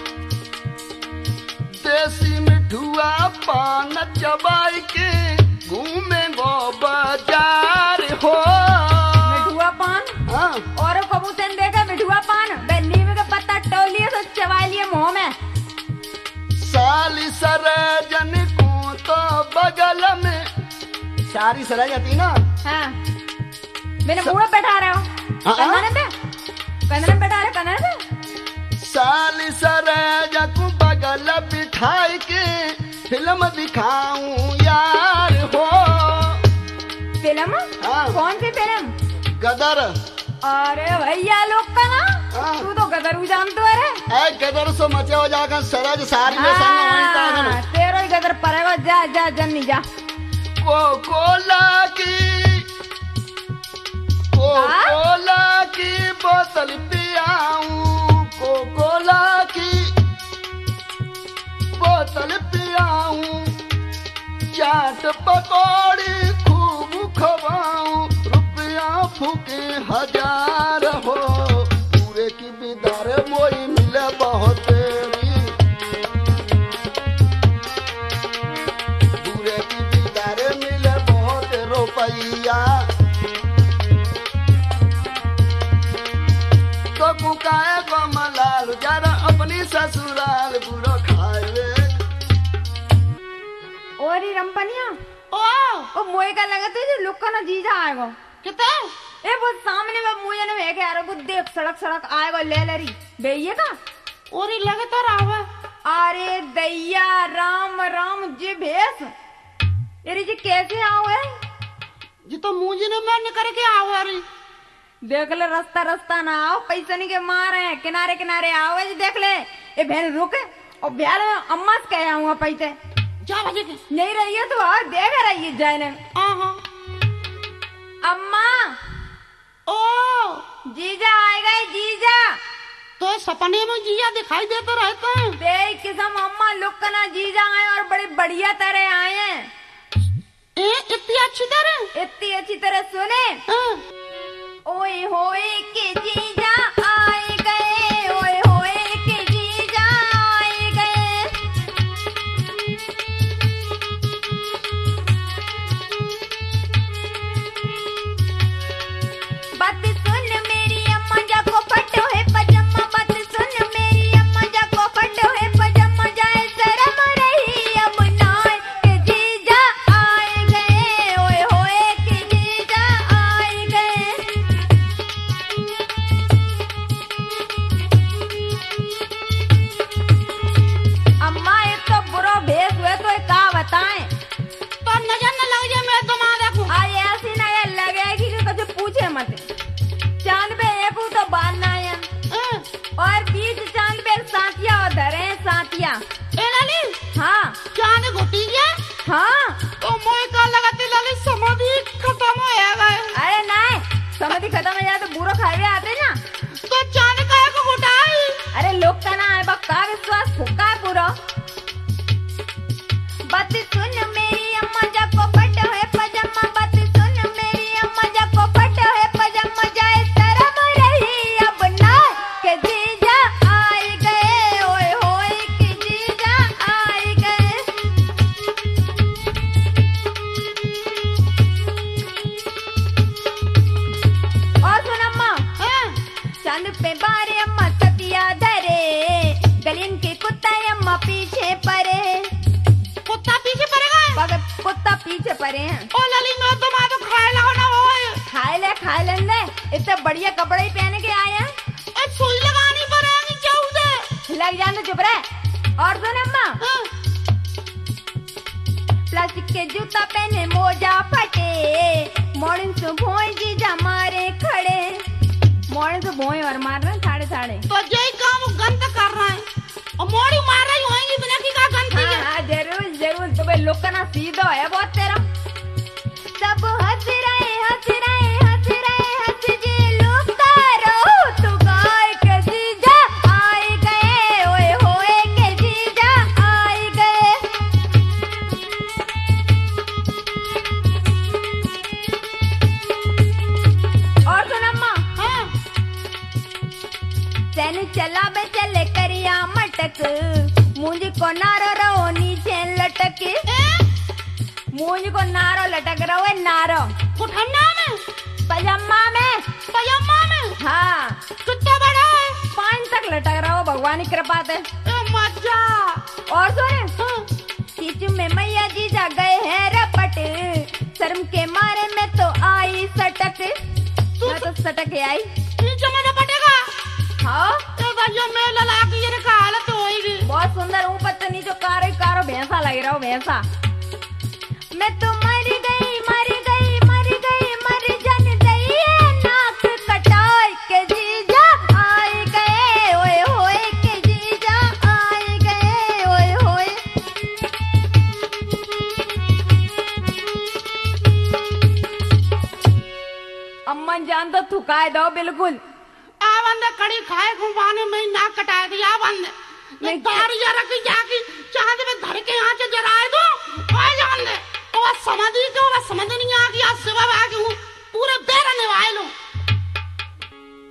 देसी मिठुआ पान चबाई के घूमे गो बाजार हो। मिठुआ पान, हाँ, और कबूतन देखा मिठुआ पान, नीम का पत्ता टोलिए तो चबा लिए मुंह में। साली सरजन को तो बगल में, सारी सराय जाती ना। हाँ मैंने बूढ़ा बैठा रहे हो हाँ, हाँ। कन्ने पे, कन्ने पे बैठा रहे, कन्ने पे। साली सरज को बगल बिठाई के फिल्म दिखाऊं यार हो। फिल्म? हाँ। कौन सी फिल्म? गदर। अरे भैया लोग का ना, हाँ। तू तो गदर जानतो है रे। ए गदर सो मचे हो जाकर सरज सारी में संग वहीं तागन। हाँ, तेरो ही गदर पड़ेगा, जा जा जन्नी जा। कोकोला की, कोकोला की बोतल पियाऊं, कोकोला की बोतल पियाऊं, चाट पकौड़ी खूब खवा हजार हो पूरे की बिदार मोई मिले बहुत तेरी पूरे की बिदार मिले बहुत रुपया तो कुकाए कमलाल जरा अपनी ससुराल बुरो खाए और ही रंपनिया ओ ओ मोए का लगा तुझे लुक का ना जीजा आएगा किते ए वो सामने में मुझे ना है यार वो देख सड़क सड़क आएगा ले लरी भैया का और ही लगे तो रावा अरे दैया राम राम जी भेस अरे जी कैसे आओ है जी तो मुझे ने मैं करके आओ रे देख ले रास्ता रास्ता ना आओ पैसे नहीं के मार है किनारे किनारे आओ जी देख ले ए बहन रुक और ब्याह में अम्मा से कह आऊंगा पैसे जा बजे के नहीं रही है तो आ देख रही है जाने आहा अम्मा ओ जीजा आए गए जीजा तो सपने में जीजा दिखाई देते रहते हैं देख किसम अम्मा लुक करना जीजा आए और बड़ी बढ़िया तरह आए हैं ए इतनी अच्छी तरह इतनी अच्छी तरह सुने हाँ। ओए होए के जीजा आए गए ओए होए के जीजा आए गए बात सुन मेरी अम्मा जा को फटो है पजामा बात सुन मेरी अम्मा जा को फटो है पजामा जाए शर्म रही अब नाय के जीजा आए गए ओए होए के जीजा आए गए अम्मा एक तो बुरा भेस हुए तो एक का बताएं तो नजर न लग जाए मैं तुम्हारे को आज ऐसी ना ये लगेगी कि कुछ पूछे मत चांद पे एक हूँ तो बाल ना आया हाँ। और बीच चांद पे एक साथिया और धरे हैं साथिया ए लाली हाँ जाने घुटी गया हाँ तो मोई का लगाती लाली समाधि खत्म हो गए अरे नहीं समझी खत्म हो जाए तो बुरो खावे आते ना तो जाने का को घुटाई अरे लोग का ना है बक्का विश्वास फुक्का है पूरा बात सुन मेरी अम्मा जा को फटो है पजामा बात सुन मेरी अम्मा जा को फटो है पजामा जाए शर्म रही अब ना के जीजा आए गए ओए होए के जीजा आए गए और सुन अम्मा हाँ। चंद पे बारे अम्मा सतिया धरे गलिन के कुत्ता अम्मा पीछे परे कुत्ता पीछे पड़ेगा मगर कुत्ता पीछे परे हैं ओ लाली मैं तो मां तो खाए लगा ना होए खाए ले खाए लेंदे इतने बढ़िया कपड़े ही पहन के आए हैं ए सुई लगानी पड़ेगी जाऊ दे लग जाने चुप रहे और सुन अम्मा हाँ। प्लास्टिक के जूता पहने मोजा फटे मॉर्निंग से भोई जीजा मारे खड़े मॉर्निंग से भोई और मार रहे साढ़े साढ़े तो जय काम गंद कर रहा है और मोड़ी मार रही होंगी बिना की का गंद हाँ हाँ जरूर जरूर तुम्हें लोग का ना सीधा है बहुत तेरा सब हंस रहे हंस रहे हंस रहे हंस जी लोग तारो तू गाय के जीजा आए गए ओए होए के जीजा आए गए और सुन अम्मा हाँ। सैन चला बे चले करिया मटक मुझे को नारो रहो नीचे लटक मुझे को नारो लटक रहो है नारो उठन्ना में पजामा में पजामा में हाँ कितना बड़ा है पान तक लटक रहो भगवान की कृपा से ए मजा और सुने खींचू में मैया जीजा गए हैं रपट शर्म के मारे में तो आई सटक मैं तो सटक आई नीचे में पड़ेगा हाँ ए भैया मैं लला की ये का हालत होएगी बहुत सुंदर ऊपर तो नीचे कारो कारो भैंसा लग रहा हूँ भैंसा मैं तो मर गई मर गई मर गई मर जन गई है नाक कटाई के जीजा आए गए ओए होए के जीजा आए गए ओए होए अम्मन जान तो थुकाए दो बिल्कुल आ बंदे कड़ी खाए घुमाने में नाक कटाए दिया बंदे मैं दारू जरा की जाके चांद में धर के यहाँ से जराए दो आ जान दे और समझी के वो समझ नहीं आ गया सुबह आ के हूँ पूरे बेर निभाए लो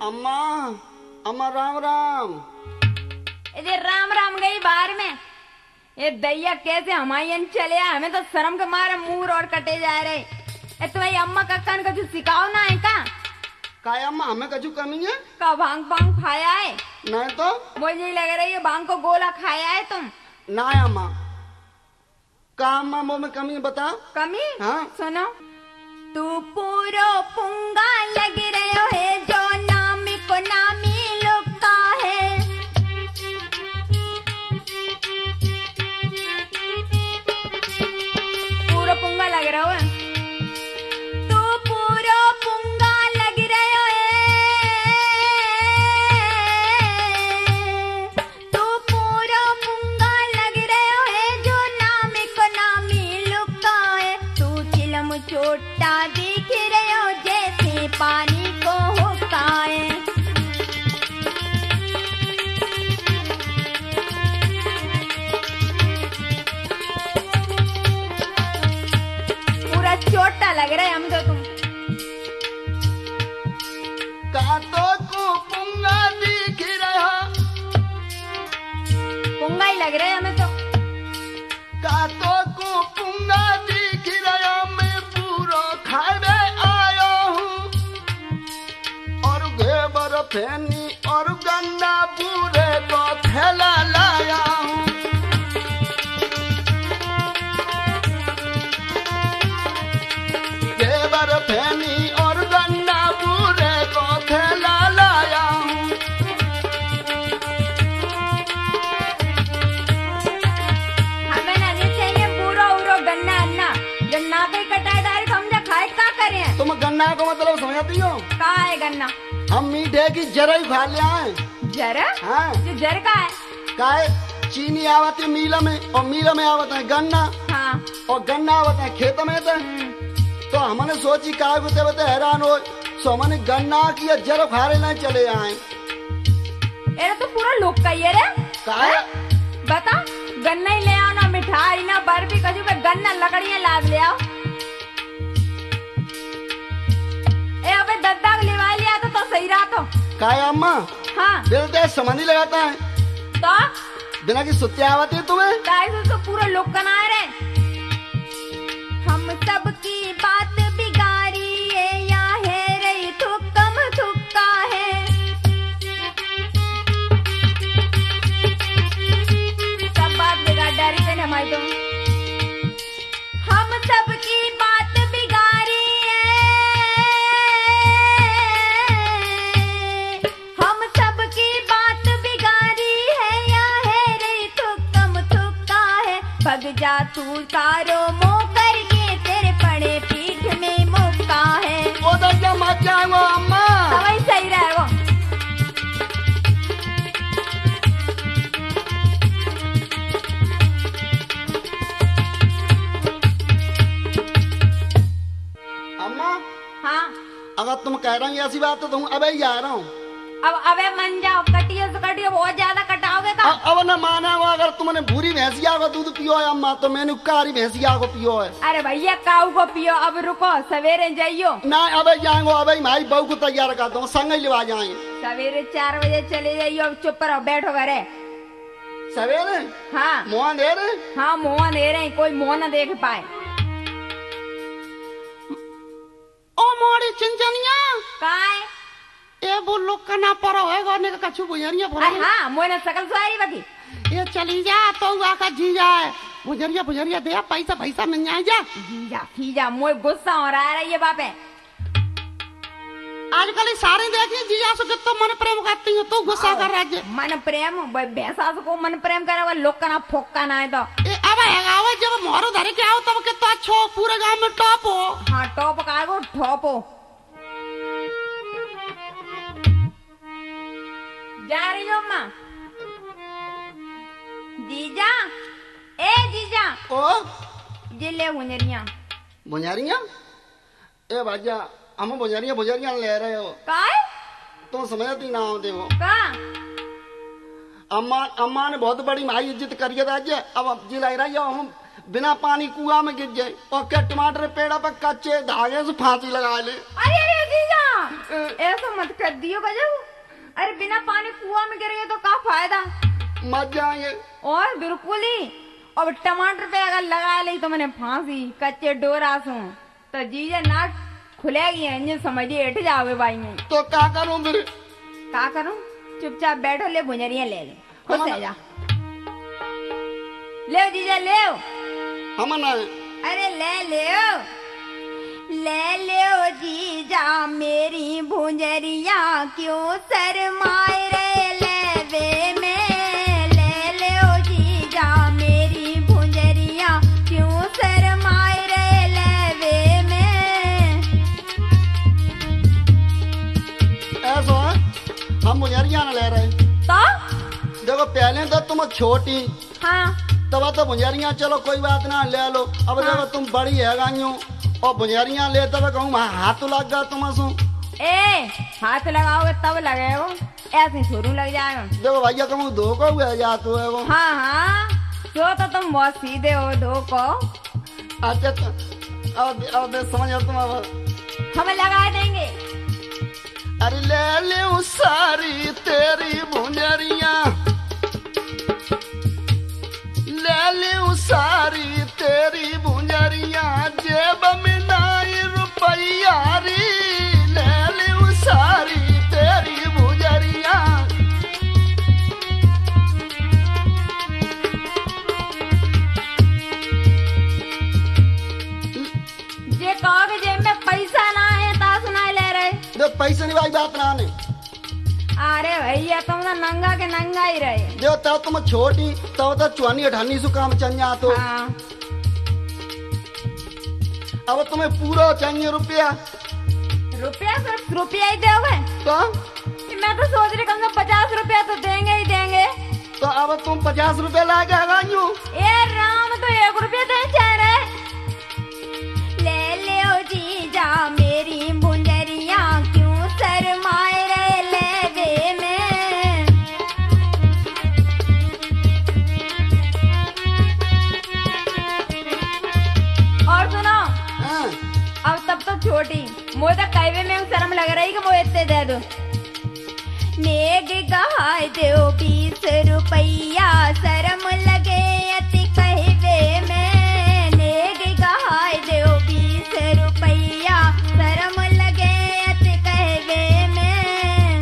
अम्मा अम्मा राम राम। ये राम राम गई बाहर में। ये दैया कैसे हमारे चले आए, हमें तो शर्म के मारे मुंह और कटे जा रहे। ए तुम्हारी अम्मा कक्का ने कुछ सिखाओ ना है का? का अम्मा हमें कछु कमी है? का भांग भांग खाया है? नहीं तो मुझे लग रही है भांग को गोला खाया है तुम। ना अम्मा। का अम्मा मुँह में कमी है बता। कमी? हाँ सुनो, तू पूरो पुंगा लग रहे है जो नाम को नामी लुका है। पूरो पुंगा लग रहा है, तू पूरो पुंगा लग रहे है, तू पूरो पुंगा लग रहे है जो नाम को नामी लुका है। तू चिलम छोटा दिख रहे हो जैसे पानी को हुक्काए। पूरा छोटा लग रहा है हम तो तुम। का तो को पुंगा दिख रहा, पुंगा ही लग रहा है हमें तो। का तो को पुंगा दिख रहा, मैं पूरा खाने आया हूँ और घेवर फैनी और गन्ना पूरे को थैला लाया हूँ। घेवर फैनी और गन्ना पूरे को थैला लाया हूँ। हमें ना नहीं चाहिए पूरा उरो गन्ना अन्ना। गन्ना पे कटाई डायरेक्ट हम जा खाए का करें? तुम गन्ना को मतलब समझती हो? का है गन्ना? हम मीठे की जरा ही खा लिया है। जरा? हाँ जो जर का है? काय चीनी आवत है मीला में और मीला में आवत है गन्ना हाँ। और गन्ना आवत है खेत में। तो, तो हमने सोची काय बते बते हैरान हो, सो हमने गन्ना की जरा खा लेना चले आए। एरा तो पूरा लोग का ये रे। काय बता, गन्ना ही ले आओ ना, मिठाई ना बर्फी कजू पे गन्ना लकड़ियां लाद ले आओ। ए अबे दद्दा को लेवा लिया तो, तो सही रहा तो। काय अम्मा हाँ दिल ते समझ लगाता है तो बिना की सुत्ते आवती है तुम्हें। काय से तो पूरा लोग का ना रे। हम सबकी बात बिगाड़ी है या है रे थुक्कम थुक्का है। सब बात बिगाड़ डारी थे हमारी तो। हम सबकी बात बिगाड़ी है, हम सबकी बात बिगाड़ी है या है रे थुक्कम थुक्का है। भग जा तू सारो मोह करके तेरे पड़े पीठ में मुक्का है। वो दर्जा मत जाएंगे अम्मा। सवाई सही रहा है वो। अम्मा हाँ अगर तुम कह रही ऐसी बात तो तुम अबे ही आ रहा हूँ। अब अबे मन जाओ, कटियो से कटियो बहुत ज्यादा कटाओगे का। अब न माना हो, अगर तुमने भूरी भैंसिया को दूध पियो है अम्मा तो मैंने कारी भैंसिया को पियो है। अरे भैया काऊ को पियो, अब रुको सवेरे जाइयो। ना अबे जाएंगे, अबे भाई बहू को तैयार करता हूँ, संग ही लिवा जाएंगे। सवेरे चार बजे चले जाइयो। अब चुप रहो, बैठो घरे। सवेरे हाँ मोहन दे रहे। हाँ मुँह दे रहे हैं, कोई मुँह न देख पाए। ओ मोड़ी चिंचनिया काय ए बुल्लू कना पर होएगा ने का कछु बुझरिया अरे भरा। हाँ मोने सकल सवारी बकी। ये चली जा तो आका जी जाए बुझरिया बुझरिया दे पैसा पैसा मिल जाए जा। जा जा मोए गुस्सा हो रहा है ये बाप है। आजकल ये सारे देखी जीजा से कितना मन प्रेम करती है, तू गुस्सा कर रहा है। मन प्रेम भैंसा को मन प्रेम करे वो लोग का ना फोका ना है तो। ए अब हैगा जब मोरो धरे के आओ तब कितना अच्छो पूरे गांव में टॉप हो। हाँ टॉप का को ठोपो। जा रही हो माँ। जीजा ए जीजा ओ जिले हुनरिया बुझारिया ए बाजा हम बुझारिया बुझारिया ले रहे हो। काय तुम समझती ना हो देखो का अम्मा अम्मा ने बहुत बड़ी माई इज्जत करी है आज। अब जी लग रही है हम बिना पानी कुआ में गिर जाए और क्या टमाटर पेड़ा पर कच्चे धागे से फांसी लगा ले। अरे अरे जीजा ऐसा मत कर दियो गजब। अरे बिना पानी कुआ में गिर गए तो क्या फायदा, मर जाएंगे। और बिल्कुल ही। और टमाटर पे अगर लगा ली तो मैंने फांसी कच्चे डोरा सो तो जीजा नाक खुलेगी, इंजन समझिए हट जाओगे भाई में। तो क्या करूं फिर? क्या करूं? चुपचाप बैठो, ले भुंजरिया ले लो, खुश रह जा। ले जीजा ले। हम ना अरे ले ले ले ले जीजा मेरी भुंजरिया क्यों शरमाए रे लेवे में। ले ले जीजा मेरी भुंजरिया क्यों शरमाए रे लेवे में। ऐसा है हम मुझरिया ना ले रहे। तो देखो पहले तो तुम छोटी, हाँ तब तो भुंजरिया चलो कोई बात ना ले लो। अब हाँ। देखो तुम बड़ी है गाइयों और भुंजरिया ले तब कहूँ हाथ लग गया तुम सो। ए हाथ लगाओगे तब लगेगा, ऐसे शुरू लग जाएगा। देखो भैया कहूँ दो को हुआ जा तो है वो। हाँ हाँ जो तो तुम बहुत सीधे हो दो को। अच्छा तो अब अब समझ आओ तुम। अब हमें लगा देंगे। अरे ले ले सारी तेरी भुंजरिया, ले ले सारी तेरी भुंजरिया जेब में नाई रुपया री। ले ले सारी तेरी भुंजरिया। जे कहोगे जेब में पैसा ना है ता सुनाई ले रहे। जो पैसे नहीं भाई बात ना आने। अरे भैया तुम ना नंगा के नंगा ही रहे। जो तब तुम छोटी तब तो चौनी अठानी सु काम चल जा तो। हाँ। अब तुम्हें पूरा चाहिए रुपया। रुपया सिर्फ रुपया ही दोगे? तो मैं तो सोच रही कम से कम पचास रुपया तो देंगे ही देंगे। तो अब तुम पचास रुपया ला के गाइयो। ए राम तो एक रुपया दे चाह रहे। ले ले जीजा मेरी भुंजरिया क्यों शरमाए रे लेवे में। और सुनो हाँ। अब तब तो छोटी मुझे तो कहवे में शर्म लग रही कि मुझे इतने दे दो। नेग गहाय दो बीस रुपया शर्म लगे अति कहवे में। नेग गहाय दो बीस रुपया शर्म लगे अति कहवे में।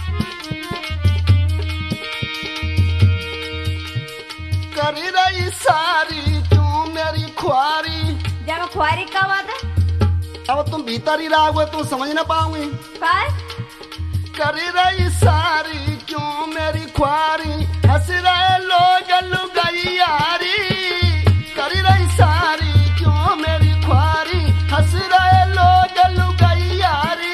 करी रही सारी तू मेरी ख्वारी। जब ख्वारी का बात है अब तुम भीतर ही रहोगे तुम समझ ना पाओगे। काय करी रही सारी क्यों मेरी ख्वारी। हंस रहे लोग लुगैयारी। करी रही सारी क्यों मेरी ख्वारी। हंस रहे लोग लुगैयारी।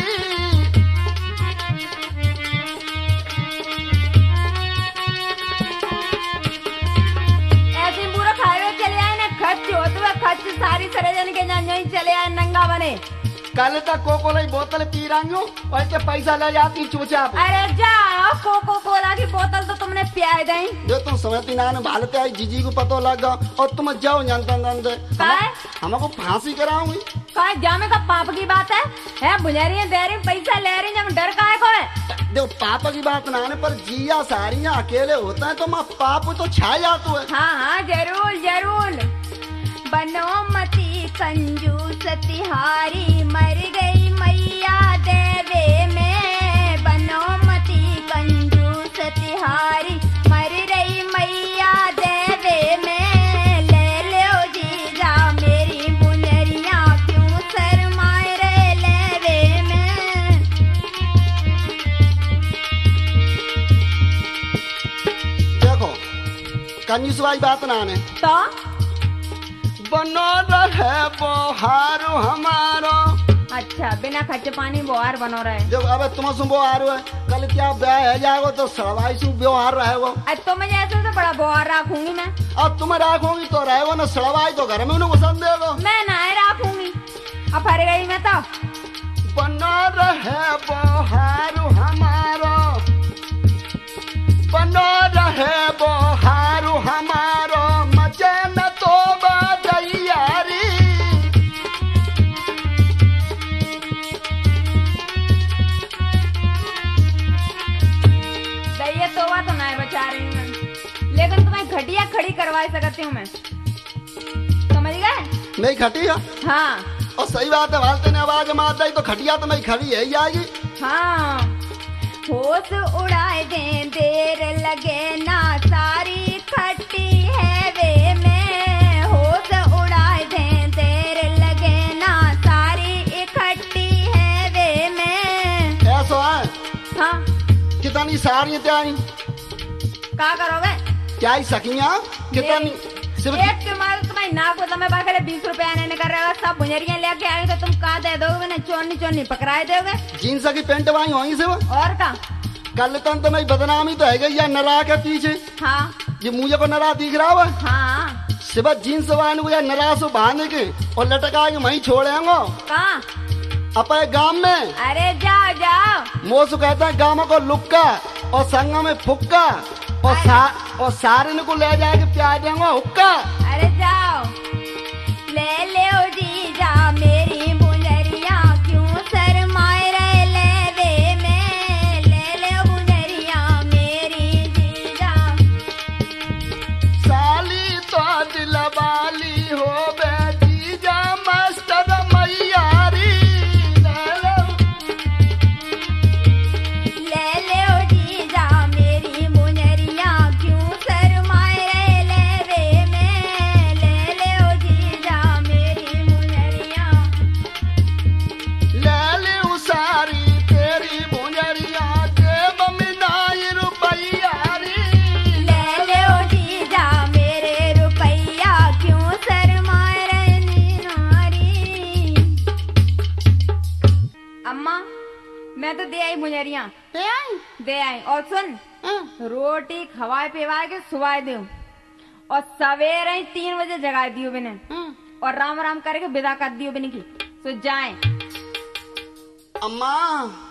ऐसे पूरा खाए चले आए ना खर्च होते हुए खर्च सारी सरेजन के जान यहीं चले आए नंगा बने। कल तक कोकोला की बोतल पी रही हूँ और इतने पैसा ले जाती चुपचाप। अरे जाओ कोको कोला की बोतल तो तुमने पियाई दी। जो तुम समझती ना भालते आई जीजी को पता लगा और तुम जाओ जानता जानते हमको फांसी कराऊंगी। काय जामे का पाप की बात है, है बुझारी दे रही पैसा ले रही जब डर काहे को है। देखो पाप की बात ना आने पर जिया सारियां अकेले होता है तो माँ पाप तो छा जाता है। हाँ हाँ जरूर जरूर। बनो मती कंजूस तिहारी मर गई मैया देवे में। बनो मती कंजूस तिहारी मर रही मैया देवे में। ले लो जीजा मेरी भुंजरिया क्यों शरमाए रे लेवे में। देखो कंजूस वाली बात ना आने तो बनो रहे बोहारो हमारो। अच्छा बिना खर्च पानी बोहार बनो रहे। जब अब तुम सुन बोहार है कल क्या ब्याह है जाएगो तो सड़वाई सु व्यवहार रहेगो। आज तो मैं जैसे तो बड़ा बोहार रखूंगी मैं। अब तुम रखोगी तो रहेगो ना सड़वाई तो घर में उन्हें पसंद देगो। मैं ना रखूंगी अब हर गई मैं तो। बनो रहे बोहारो हमारो। बनो रहे बोहारो हमारो मजे न तो गा सकती हूँ मैं, समझ गए? नहीं खटिया हाँ और सही बात है, वालते ने आवाज मार दी तो खटिया तो नहीं खड़ी है ही आएगी। हाँ। होश उड़ाए दे देर लगे ना सारी खट्टी है वे में, होश उड़ाए दे देर लगे ना सारी इकट्ठी है वे में। ऐसा है? हाँ। कितनी सारी त्याई क्या करोगे? क्या ही सकिया कितनी सिर्फ एक के मार तुम्हारी नाक को तुम्हें बाकी बीस रुपए आने नहीं कर रहे हो, सब भुंजरियां लेके आए तो तुम का दे दोगे ना, चोनी चोनी पकड़ाए दोगे। जीन्स की पेंट वाई होगी सिर्फ और का कल तन तो नहीं बदनामी तो है गई या नरा के पीछे। हाँ ये मुझे को नरा दिख रहा है। हाँ सिर्फ जीन्स वाइन को या नरा से बांध के और लटका के वहीं छोड़ेंगे कहाँ? अपने गांव में। अरे जाओ जाओ। मोसू कहता है गांव को लुक्का और संग में फुक्का और सा, और सारे को ले जाके प्यार देंगे हुक्का। अरे जाओ ले ले ओ जीजा मेरी बुंजरिया क्यों शर्माए रहे ले वे में, ले ले ओ बुंजरिया मेरी जीजा। साली तो दिल वाली हो बे जीजा मस्तर मैयारी। ले ले ओ जीजा मेरी बुंजरिया क्यों शर्माए रहे ले वे में, ले ले ओ जीजा मेरी बुंजरिया। ले ले उसारी तेरी बुंजरिया जेब में नाई रुपैयारी। ले ले ओ जीजा मेरे रुपैया क्यों शर्माए रहे नारी। अम्मा मैं तो दे आई बुंजरिया, दे आई? दे आई। और सुन हाँ। रोटी खवाए पिवाए के सुवाए दो और सवेरे ही तीन बजे जगा दियो बिने हाँ। और राम राम करके विदा कर दियो बिने की तो जाए। अम्मा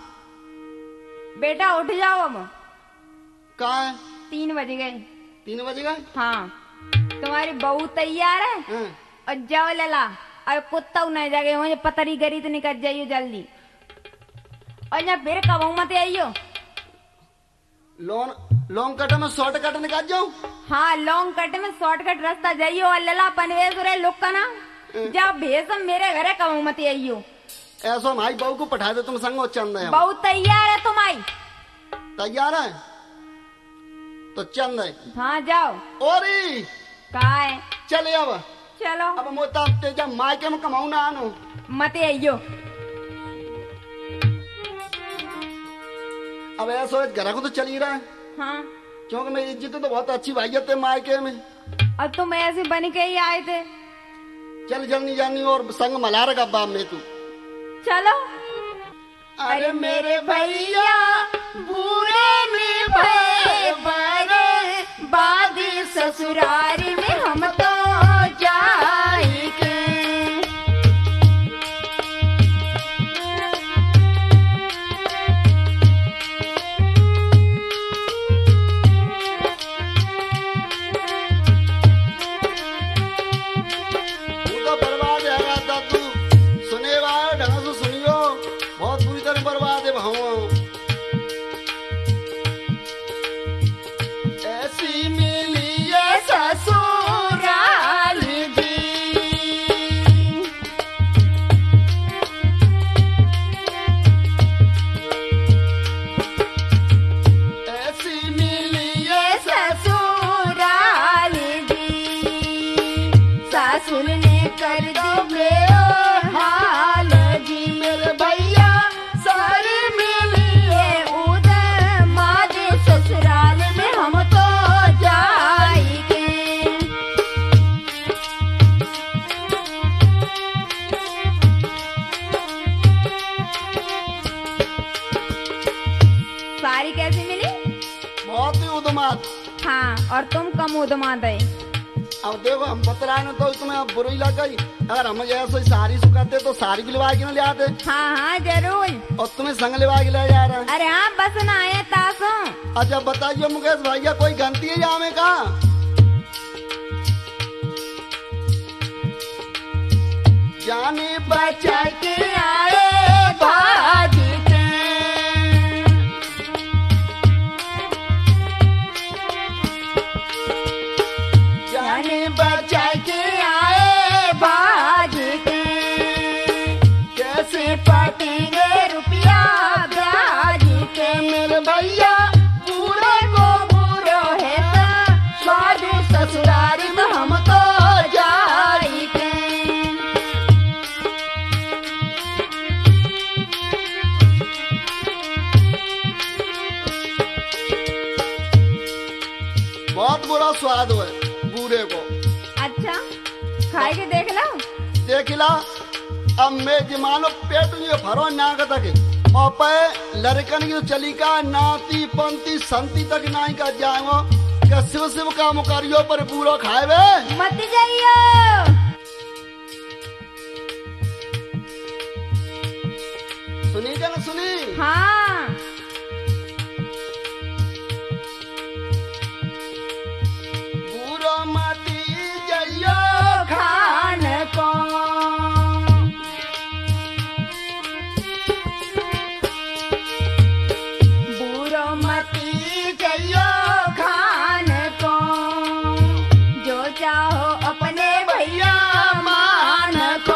बेटा उठ जाओ अब, कहा है? तीन बज गए। तीन बज गए? हाँ तुम्हारी बहू तैयार है हाँ। और जाओ लला और कुत्ता नहीं जागे मुझे पतरी करी तो निकल जाइयो जल्दी और यहाँ फिर कब मत आइयो। लॉन्ग लॉन्ग कट में शॉर्ट कट निकाल जाऊं? हाँ लॉन्ग कट में शॉर्टकट रास्ता जाइयो और लला पनवेश रे लोग का ना जब भेज मेरे घरे कब मत आइयो। ऐसा भाई बहू को पठा दे तुम संग चंद है। बहू तैयार है तुम्हारी? तैयार है तो चंद है। हाँ जाओ। और कहा है? चले अब चलो अब मोता तेजा मायके में कमाऊ ना आनो मत आइयो। अब ऐसा घर को तो चल ही रहा है। हाँ क्योंकि मेरी इज्जत तो बहुत अच्छी भाई है मायके में। और तुम ऐसे बन के ही आए थे। चल जलनी जानी और संग मला रखा बाप में तू। चलो। अरे मेरे भैया बुरे में भय बड़े बादी ससुराल में हम तो जाएंगे। बर्बाद है भाव ऐसी मिली है ससुराल जी। ऐसी मिली है ससुराल जी, सासुर ने कर दी बेहाल जी। मेरे भैया सारी मिली है उधर माजे ससुराल में हम तो जाएंगे। सारी कैसी मिली? बहुत ही उदमात। हाँ और तुम कम उदमात है। अब देखो हम बतलाए ना तो तुम्हें अब बुरी लग गई। अगर हम ऐसे साड़ी सुखाते तो साड़ी भी लिवा के ना ले आते। हाँ हाँ जरूर। और तुम्हें संग लिवा के ले जा रहा है। अरे हाँ बस ना आए तासो। अच्छा बताइए मुकेश भैया कोई गलती है यहाँ में कहा? जाने बचा के आए भाजी जाने स्वाद हो बूढ़े को। अच्छा खाए के देख लो। देखिला अब मैं जमानो पेट जो भरो ना का तक और पे लड़कन की चली का नाती पंती संती तक नाई का जाएंगो का शिव शिव काम करियो पर बूढ़ो खाए वे मत जाइयो। सुनी क्या ना सुनी? हाँ बूढ़ो माती जाइयो खान को बूढ़ो मती जाइयो खान को जो चाहो अपने भैया मान को।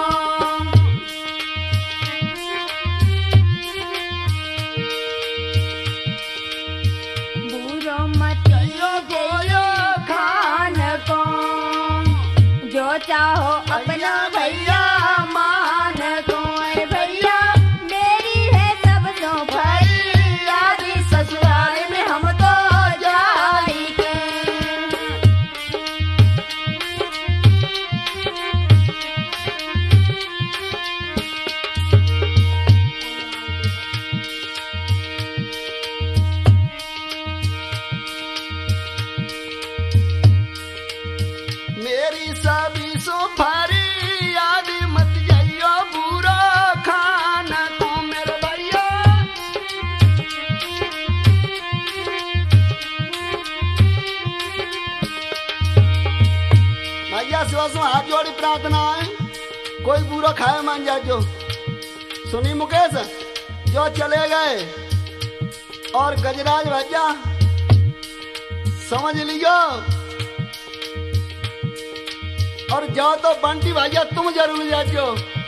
बूढ़ो मती जाइयो खान को जो चाहो अपना भैया मान को। ए भैया मेरी है सब तो फरियादी ससुराल में हम तो जाई के। मेरी सभी सुपारी आदि मत जाइयो बूढ़ो खाना को मेरे भैया। भैया शिवा से हाथ जोड़ी प्रार्थना है कोई बूढ़ो खाए मान जाओ। सुनी मुकेश जो चले गए और गजराज भैया समझ लियो और जाओ तो बंटी भैया तुम जरूर जाओ।